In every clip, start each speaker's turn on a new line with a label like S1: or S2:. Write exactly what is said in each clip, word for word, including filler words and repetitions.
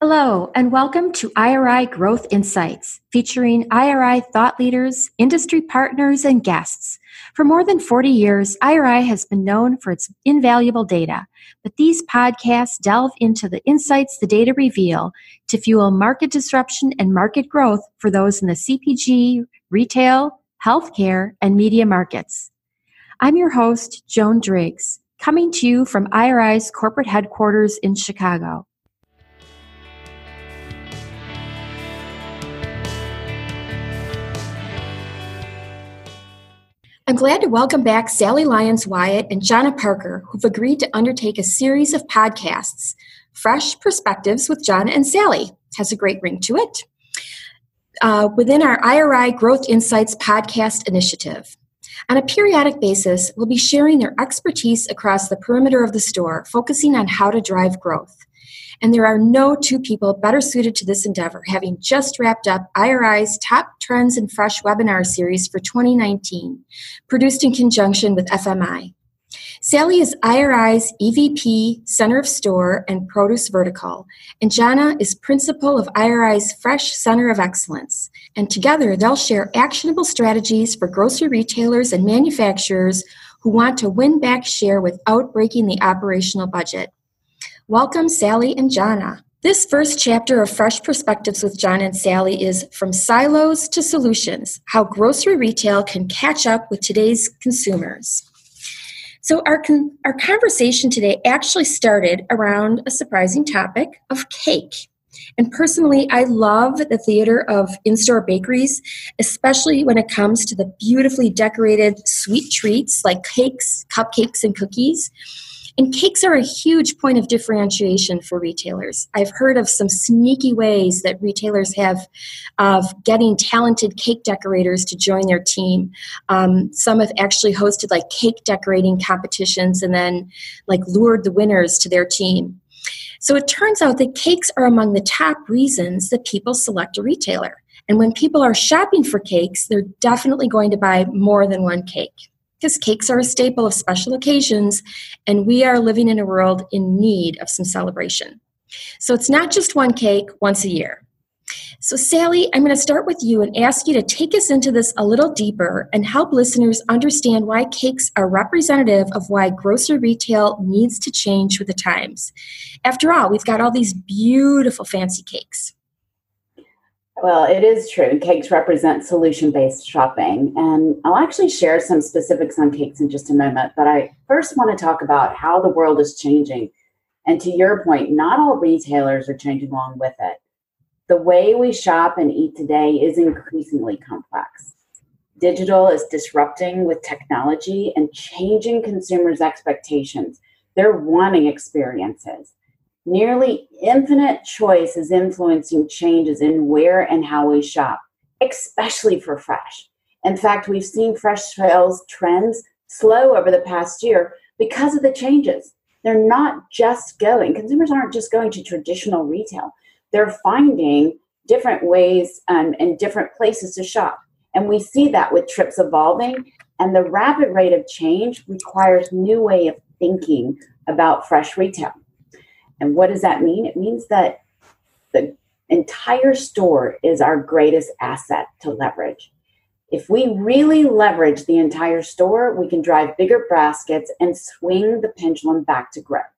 S1: Hello, and welcome to I R I Growth Insights, featuring I R I thought leaders, industry partners, and guests. For more than forty years, I R I has been known for its invaluable data, but these podcasts delve into the insights the data reveal to fuel market disruption and market growth for those in the C P G, retail, healthcare, and media markets. I'm your host, Joan Driggs, coming to you from I R I's corporate headquarters in Chicago. I'm glad to welcome back Sally Lyons-Wyatt and Jonna Parker, who've agreed to undertake a series of podcasts. Fresh Perspectives with Jonna and Sally has a great ring to it. Uh, within our I R I Growth Insights podcast initiative. On a periodic basis, we'll be sharing their expertise across the perimeter of the store, focusing on how to drive growth. And there are no two people better suited to this endeavor, having just wrapped up I R I's Top Trends in Fresh webinar series for twenty nineteen, produced in conjunction with F M I. Sally is I R I's E V P, Center of Store and Produce Vertical, and Jonna is Principal of I R I's Fresh Center of Excellence. And together, they'll share actionable strategies for grocery retailers and manufacturers who want to win back share without breaking the operational budget. Welcome, Sally and Jonna. This first chapter of Fresh Perspectives with Jonna and Sally is From Silos to Solutions, How Grocery Retail Can Catch Up with Today's Consumers. So our, con- our conversation today actually started around a surprising topic of cake. And personally, I love the theater of in-store bakeries, especially when it comes to the beautifully decorated sweet treats like cakes, cupcakes, and cookies. And cakes are a huge point of differentiation for retailers. I've heard of some sneaky ways that retailers have of getting talented cake decorators to join their team. Um, some have actually hosted like cake decorating competitions and then like lured the winners to their team. So it turns out that cakes are among the top reasons that people select a retailer. And when people are shopping for cakes, they're definitely going to buy more than one cake. Because cakes are a staple of special occasions, and we are living in a world in need of some celebration. So it's not just one cake once a year. So Sally, I'm going to start with you and ask you to take us into this a little deeper and help listeners understand why cakes are representative of why grocery retail needs to change with the times. After all, we've got all these beautiful fancy cakes.
S2: Well, it is true. Cakes represent solution-based shopping, and I'll actually share some specifics on cakes in just a moment, but I first want to talk about how the world is changing. And to your point, not all retailers are changing along with it. The way we shop and eat today is increasingly complex. Digital is disrupting with technology and changing consumers' expectations. They're wanting experiences. Nearly infinite choice is influencing changes in where and how we shop, especially for fresh. In fact, we've seen fresh sales trends slow over the past year because of the changes. They're not just going, consumers aren't just going to traditional retail. They're finding different ways um, and different places to shop. And we see that with trips evolving, and the rapid rate of change requires new way of thinking about fresh retail. And what does that mean? It means that the entire store is our greatest asset to leverage. If we really leverage the entire store, we can drive bigger baskets and swing the pendulum back to growth.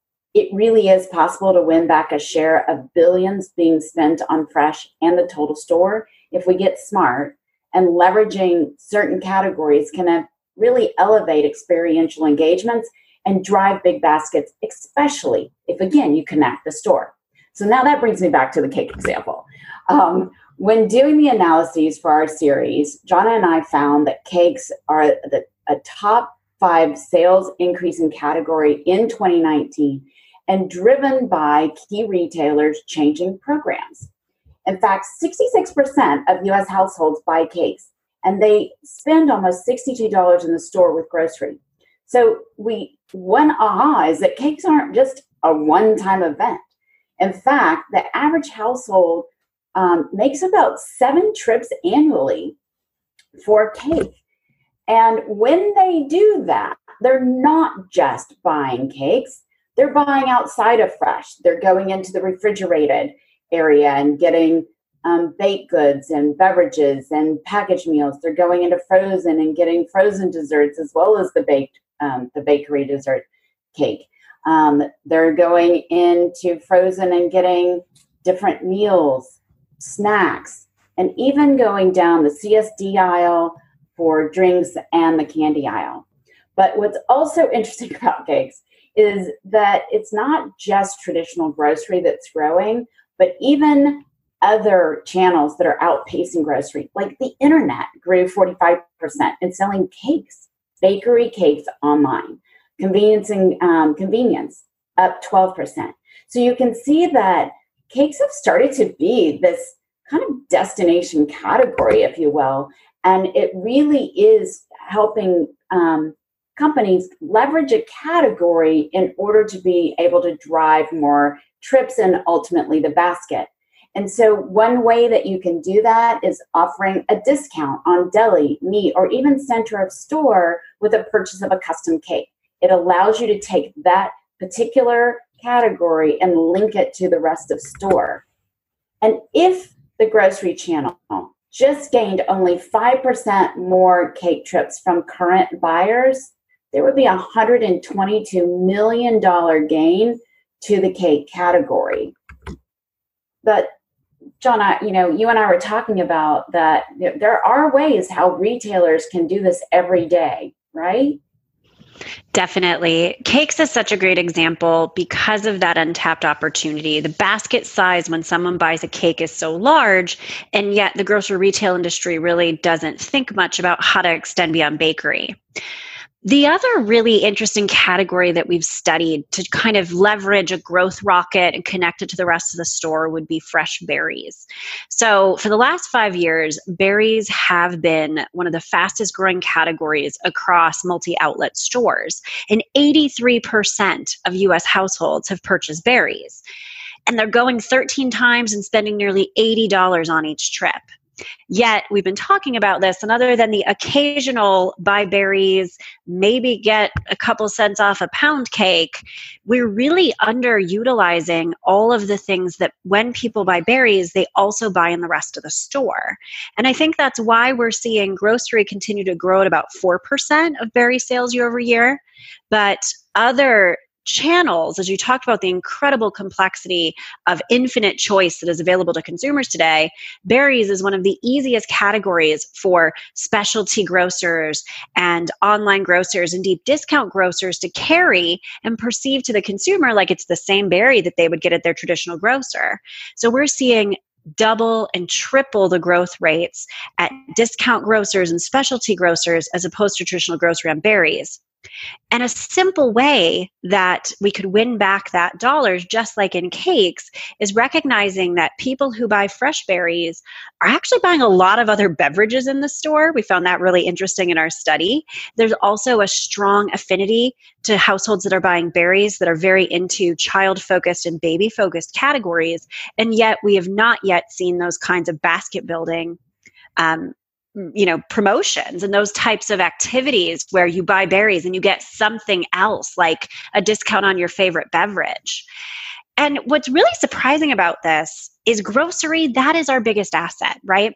S2: It really is possible to win back a share of billions being spent on fresh and the total store if we get smart, and leveraging certain categories can really elevate experiential engagements and drive big baskets, especially if, again, you connect the store. So now that brings me back to the cake example. Um, when doing the analyses for our series, Jonna and I found that cakes are the, a top five sales increasing category in twenty nineteen and driven by key retailers changing programs. In fact, sixty-six percent of U S households buy cakes, and they spend almost sixty-two dollars in the store with grocery. So we one aha is that cakes aren't just a one-time event. In fact, the average household um, makes about seven trips annually for a cake. And when they do that, they're not just buying cakes, they're buying outside of fresh. They're going into the refrigerated area and getting um, baked goods and beverages and packaged meals. They're going into frozen and getting frozen desserts as well as the baked, um, the bakery dessert cake. Um, they're going into frozen and getting different meals, snacks, and even going down the C S D aisle for drinks and the candy aisle. But what's also interesting about cakes is that it's not just traditional grocery that's growing, but even other channels that are outpacing grocery, like the internet grew forty-five percent in selling cakes, bakery cakes online, conveniencing um, convenience up twelve percent. So you can see that cakes have started to be this kind of destination category, if you will, and it really is helping um, companies leverage a category in order to be able to drive more trips and ultimately the basket. And so one way that you can do that is offering a discount on deli, meat, or even center of store with a purchase of a custom cake. It allows you to take that particular category and link it to the rest of store. And if the grocery channel just gained only five percent more cake trips from current buyers, there would be a one hundred twenty-two million dollars gain to the cake category. But John, I, you know, you and I were talking about that there are ways how retailers can do this every day, right?
S3: Definitely. Cakes is such a great example because of that untapped opportunity. The basket size when someone buys a cake is so large, and yet the grocery retail industry really doesn't think much about how to extend beyond bakery. The other really interesting category that we've studied to kind of leverage a growth rocket and connect it to the rest of the store would be fresh berries. So for the last five years, berries have been one of the fastest growing categories across multi-outlet stores. And eighty-three percent of U S households have purchased berries. And they're going thirteen times and spending nearly eighty dollars on each trip. Yet we've been talking about this, and other than the occasional buy berries, maybe get a couple cents off a pound cake, we're really underutilizing all of the things that when people buy berries, they also buy in the rest of the store. And I think that's why we're seeing grocery continue to grow at about four percent of berry sales year over year. But other channels, as you talked about the incredible complexity of infinite choice that is available to consumers today, berries is one of the easiest categories for specialty grocers and online grocers and deep discount grocers to carry and perceive to the consumer like it's the same berry that they would get at their traditional grocer. So we're seeing double and triple the growth rates at discount grocers and specialty grocers as opposed to traditional grocery on berries. And a simple way that we could win back that dollars, just like in cakes, is recognizing that people who buy fresh berries are actually buying a lot of other beverages in the store. We found that really interesting in our study. There's also a strong affinity to households that are buying berries that are very into child-focused and baby-focused categories. And yet we have not yet seen those kinds of basket building um, you know, promotions and those types of activities where you buy berries and you get something else like a discount on your favorite beverage. And what's really surprising about this is grocery, that is our biggest asset, right?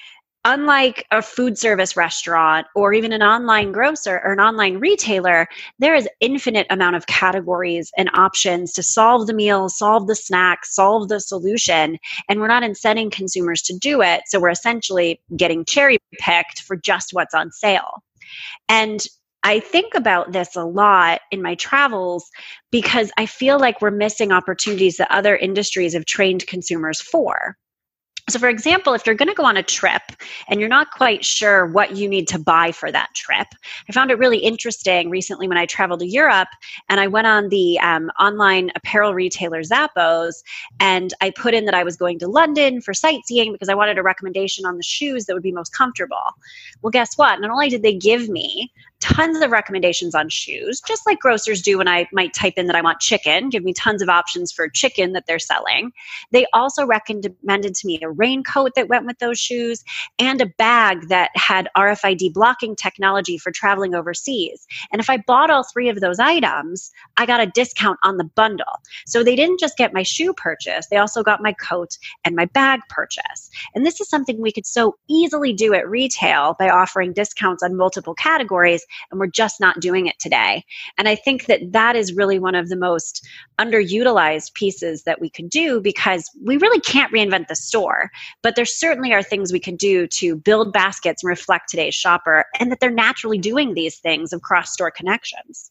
S3: Unlike a food service restaurant or even an online grocer or an online retailer, there is infinite amount of categories and options to solve the meal, solve the snack, solve the solution. And we're not incenting consumers to do it. So we're essentially getting cherry picked for just what's on sale. And I think about this a lot in my travels because I feel like we're missing opportunities that other industries have trained consumers for. So for example, if you're going to go on a trip and you're not quite sure what you need to buy for that trip, I found it really interesting recently when I traveled to Europe and I went on the um, online apparel retailer Zappos and I put in that I was going to London for sightseeing because I wanted a recommendation on the shoes that would be most comfortable. Well, guess what? Not only did they give me tons of recommendations on shoes, just like grocers do when I might type in that I want chicken, give me tons of options for chicken that they're selling. They also recommended to me a raincoat that went with those shoes and a bag that had R F I D blocking technology for traveling overseas. And if I bought all three of those items, I got a discount on the bundle. So they didn't just get my shoe purchase, they also got my coat and my bag purchase. And this is something we could so easily do at retail by offering discounts on multiple categories, and we're just not doing it today. And I think that that is really one of the most underutilized pieces that we could do, because we really can't reinvent the store, but there certainly are things we could do to build baskets and reflect today's shopper, and that they're naturally doing these things of cross-store connections.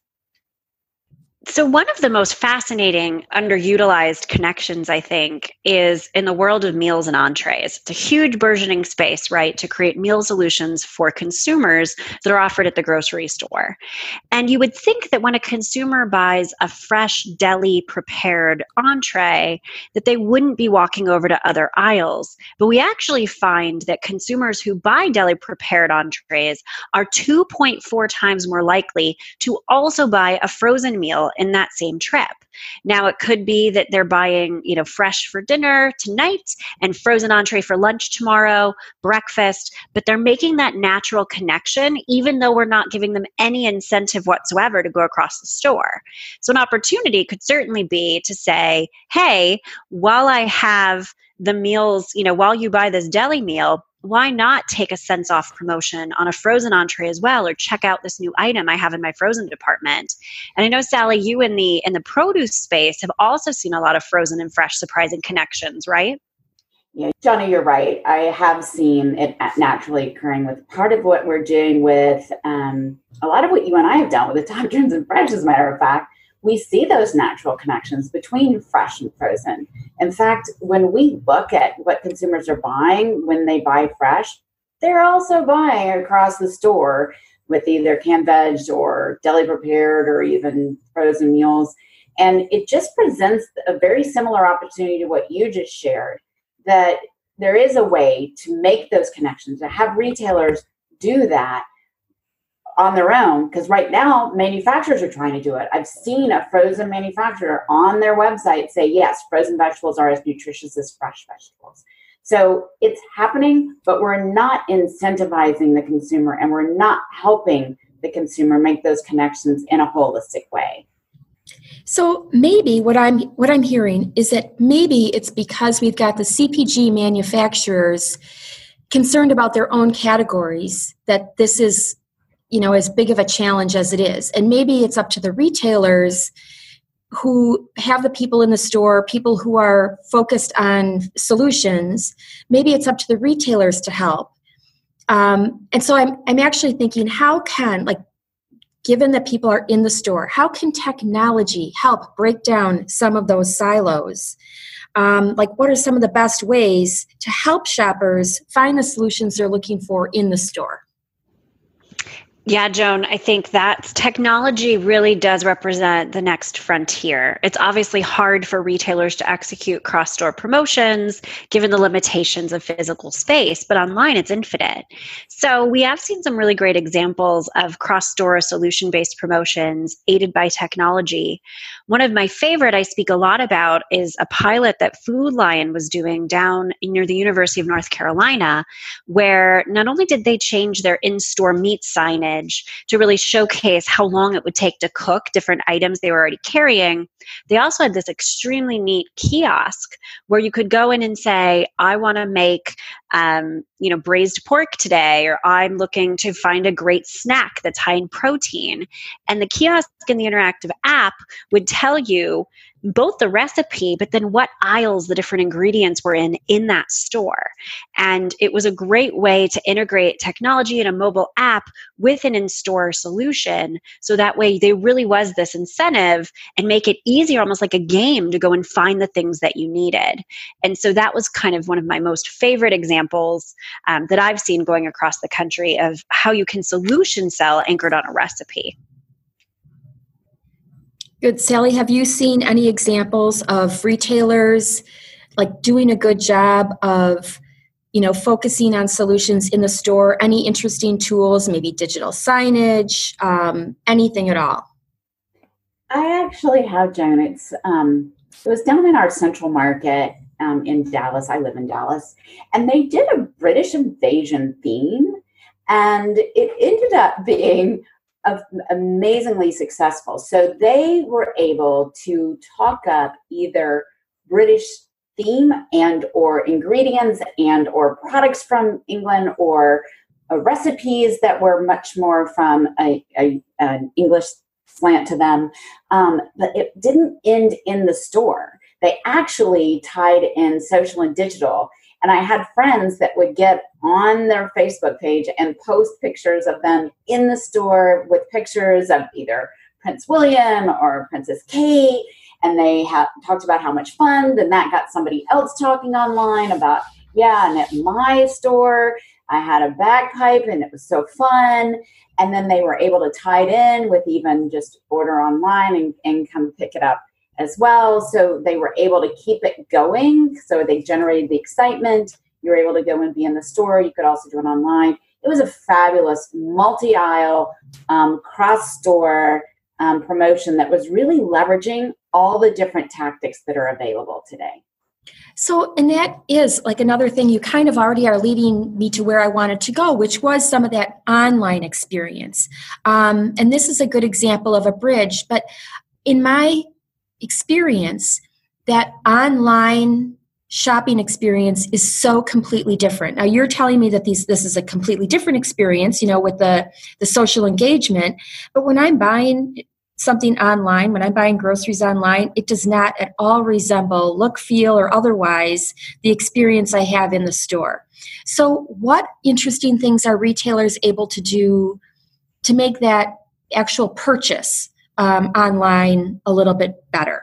S3: So one of the most fascinating, underutilized connections, I think, is in the world of meals and entrees. It's a huge burgeoning space, right, to create meal solutions for consumers that are offered at the grocery store. And you would think that when a consumer buys a fresh deli-prepared entree, that they wouldn't be walking over to other aisles. But we actually find that consumers who buy deli-prepared entrees are two point four times more likely to also buy a frozen meal in that same trip. Now, it could be that they're buying, you know, fresh for dinner tonight and frozen entree for lunch tomorrow, breakfast, but they're making that natural connection, even though we're not giving them any incentive whatsoever to go across the store. So an opportunity could certainly be to say, hey, while I have the meals, you know, while you buy this deli meal, why not take a cents off promotion on a frozen entree as well, or check out this new item I have in my frozen department? And I know, Sally, you in the in the produce space have also seen a lot of frozen and fresh surprising connections, right?
S2: Yeah, Johnny, you're right. I have seen it naturally occurring with part of what we're doing with um, a lot of what you and I have done with the Top Trends and Fresh, as a matter of fact. We see those natural connections between fresh and frozen. In fact, when we look at what consumers are buying when they buy fresh, they're also buying across the store with either canned veg or deli prepared or even frozen meals. And it just presents a very similar opportunity to what you just shared, that there is a way to make those connections, to have retailers do that on their own, because right now manufacturers are trying to do it. I've seen a frozen manufacturer on their website say, yes, frozen vegetables are as nutritious as fresh vegetables. So it's happening, but we're not incentivizing the consumer, and we're not helping the consumer make those connections in a holistic way.
S1: So maybe what I'm what I'm hearing is that maybe it's because we've got the C P G manufacturers concerned about their own categories that this is, you know, as big of a challenge as it is. And maybe it's up to the retailers who have the people in the store, people who are focused on solutions. Maybe it's up to the retailers to help. Um, and so I'm I'm actually thinking, how can, like, given that people are in the store, how can technology help break down some of those silos? Um, like, what are some of the best ways to help shoppers find the solutions they're looking for in the store?
S3: Yeah, Joan, I think that technology really does represent the next frontier. It's obviously hard for retailers to execute cross-store promotions given the limitations of physical space, but online it's infinite. So we have seen some really great examples of cross-store solution-based promotions aided by technology. One of my favorite I speak a lot about is a pilot that Food Lion was doing down near the University of North Carolina, where not only did they change their in-store meat signage to really showcase how long it would take to cook different items they were already carrying, they also had this extremely neat kiosk where you could go in and say, I want to make um, you know, braised pork today, or I'm looking to find a great snack that's high in protein. And the kiosk in the interactive app would tell you both the recipe, but then what aisles the different ingredients were in in that store. And it was a great way to integrate technology in a mobile app with an in-store solution. So that way there really was this incentive and make it easier, almost like a game, to go and find the things that you needed. And so that was kind of one of my most favorite examples um, that I've seen going across the country of how you can solution sell anchored on a recipe.
S1: Good. Sally, have you seen any examples of retailers like doing a good job of, you know, focusing on solutions in the store, any interesting tools, maybe digital signage, um, anything at all?
S2: I actually have, Joan. It's um, it was down in our central market um, in Dallas. I live in Dallas, and they did a British invasion theme, and it ended up being a, amazingly successful. So they were able to talk up either British theme and or ingredients and or products from England or uh, recipes that were much more from a, a an English slant to them, um, but it didn't end in the store. They actually tied in social and digital. And I had friends that would get on their Facebook page and post pictures of them in the store with pictures of either Prince William or Princess Kate. And they ha- talked about how much fun. Then that got somebody else talking online about, yeah, and at my store, I had a bagpipe and it was so fun. And then they were able to tie it in with even just order online and, and come pick it up as well. So they were able to keep it going. So they generated the excitement. You were able to go and be in the store. You could also do it online. It was a fabulous multi-aisle, um, cross-store um, promotion that was really leveraging all the different tactics that are available today.
S1: So, and that is like another thing you kind of already are leading me to where I wanted to go, which was some of that online experience. Um, and this is a good example of a bridge, but in my experience, that online shopping experience is so completely different. Now you're telling me that these this is a completely different experience, you know, with the, the social engagement, but when I'm buying something online, when I'm buying groceries online, it does not at all resemble look, feel, or otherwise the experience I have in the store. So what interesting things are retailers able to do to make that actual purchase um, online a little bit better?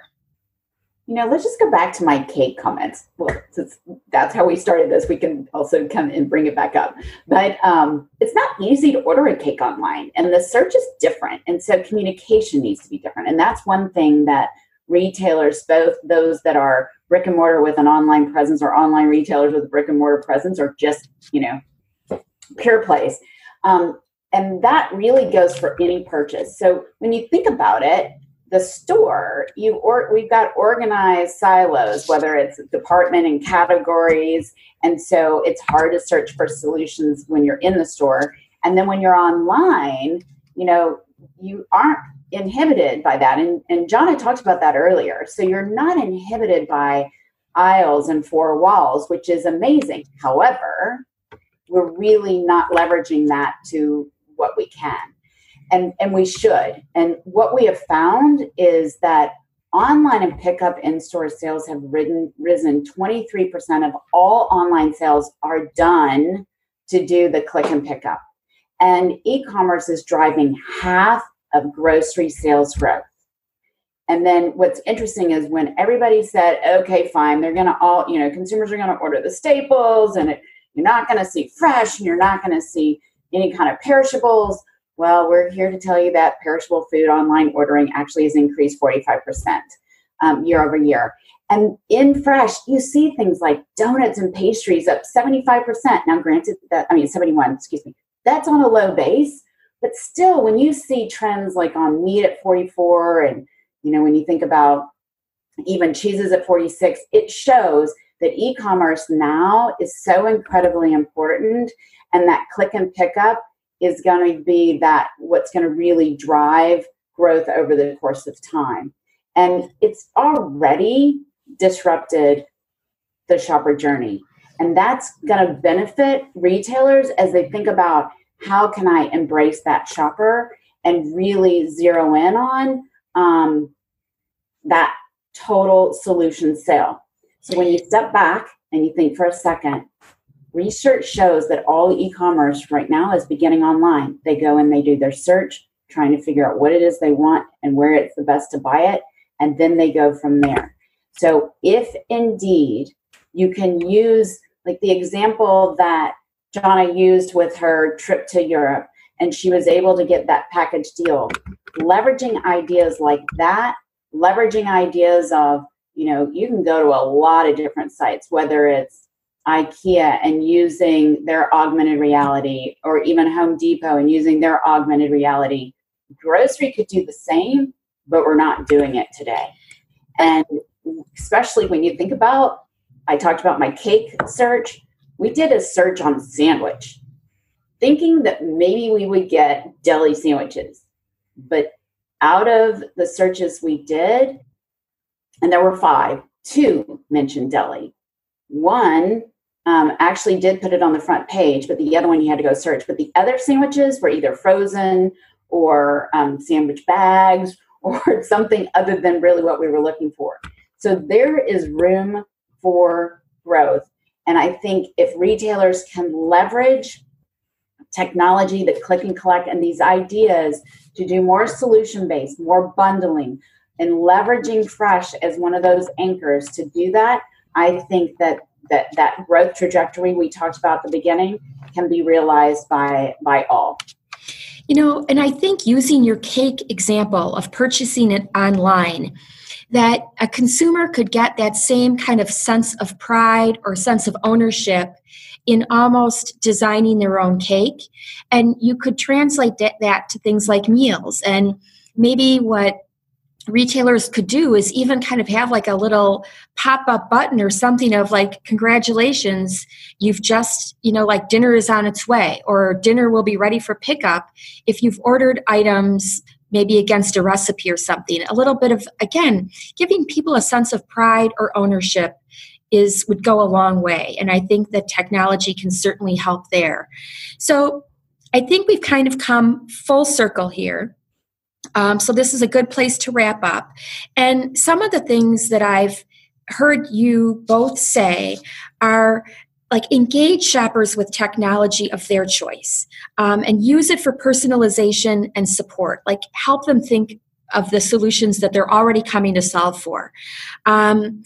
S2: You know, let's just go back to my cake comments. Well, since that's how we started this, we can also come and bring it back up. But um, it's not easy to order a cake online, and the search is different. And so communication needs to be different. And that's one thing that retailers, both those that are brick and mortar with an online presence or online retailers with a brick and mortar presence, or just, you know, pure plays. Um, and that really goes for any purchase. So when you think about it, the store, you or we've got organized silos, whether it's department and categories. And so it's hard to search for solutions when you're in the store. And then when you're online, you know, you aren't inhibited by that. And, and John had talked about that earlier. So you're not inhibited by aisles and four walls, which is amazing. However, we're really not leveraging that to what we can. And, and we should. And what we have found is that online and pickup in-store sales have ridden, risen. twenty-three percent of all online sales are done to do the click and pickup. And e-commerce is driving half of grocery sales growth. And then what's interesting is when everybody said, okay, fine, they're going to all, you know, consumers are going to order the staples and it, you're not going to see fresh and you're not going to see any kind of perishables. Well, we're here to tell you that perishable food online ordering actually has increased forty-five percent um, year over year. And in fresh, you see things like donuts and pastries up seventy-five percent. Now, granted, that I mean, seventy-one, excuse me, that's on a low base. But still, when you see trends like on meat at forty-four and, you know, when you think about even cheeses at forty-six, it shows that e-commerce now is so incredibly important, and that click and pickup is going to be that what's going to really drive growth over the course of time. And it's already disrupted the shopper journey. And that's going to benefit retailers as they think about how can I embrace that shopper and really zero in on um, that total solution sale. So when you step back and you think for a second, research shows that all e-commerce right now is beginning online. They go and they do their search, trying to figure out what it is they want and where it's the best to buy it, and then they go from there. So if indeed you can use, like the example that Jonna used with her trip to Europe, and she was able to get that package deal, leveraging ideas like that, leveraging ideas of, you know, you can go to a lot of different sites, whether it's IKEA and using their augmented reality, or even Home Depot and using their augmented reality. Grocery could do the same, but we're not doing it today. And especially when you think about, I talked about my cake search. We did a search on sandwich, thinking that maybe we would get deli sandwiches. But out of the searches we did, and there were five, two mentioned deli. One um, actually did put it on the front page, but the other one you had to go search. But the other sandwiches were either frozen or um, sandwich bags or something other than really what we were looking for. So there is room for growth. And I think if retailers can leverage technology, the click and collect, and these ideas to do more solution-based, more bundling, and leveraging Fresh as one of those anchors to do that, I think that that, that growth trajectory we talked about at the beginning can be realized by, by all.
S1: You know, and I think using your cake example of purchasing it online, that a consumer could get that same kind of sense of pride or sense of ownership in almost designing their own cake. And you could translate that, that to things like meals. And maybe what retailers could do is even kind of have like a little pop-up button or something of like, congratulations, you've just, you know, like dinner is on its way, or dinner will be ready for pickup if you've ordered items maybe against a recipe or something. A little bit of, again, giving people a sense of pride or ownership is would go a long way. And I think that technology can certainly help there. So I think we've kind of come full circle here. Um, so this is a good place to wrap up. And some of the things that I've heard you both say are like engage shoppers with technology of their choice, um, and use it for personalization and support. Like help them think of the solutions that they're already coming to solve for. Um,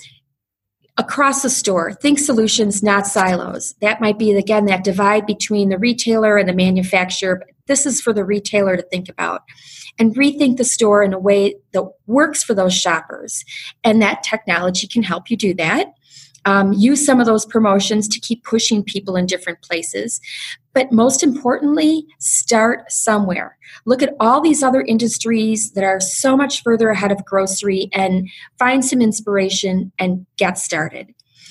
S1: across the store, think solutions, not silos. That might be, again, that divide between the retailer and the manufacturer. But this is for the retailer to think about. And rethink the store in a way that works for those shoppers. And that technology can help you do that. Um, use some of those promotions to keep pushing people in different places. But most importantly, start somewhere. Look at all these other industries that are so much further ahead of grocery and find some inspiration and get started.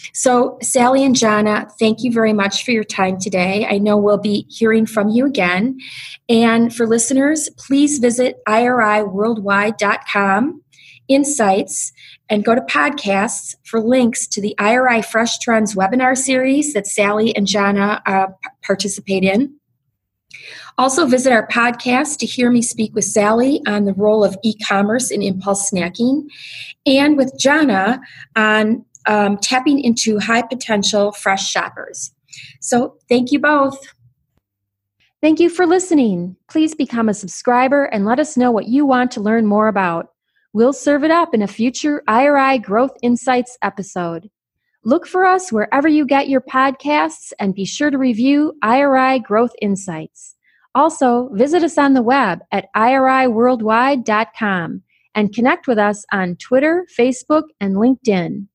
S1: So Sally and Jana, thank you very much for your time today. I know we'll be hearing from you again. And for listeners, please visit I R I worldwide dot com, Insights, and go to podcasts for links to the I R I Fresh Trends webinar series that Sally and Jana uh, participate in. Also visit our podcast to hear me speak with Sally on the role of e-commerce in impulse snacking, and with Jana on Um, tapping into high potential fresh shoppers. So thank you both.
S4: Thank you for listening. Please become a subscriber and let us know what you want to learn more about. We'll serve it up in a future I R I Growth Insights episode. Look for us wherever you get your podcasts and be sure to review I R I Growth Insights. Also, visit us on the web at I R I worldwide dot com and connect with us on Twitter, Facebook, and LinkedIn.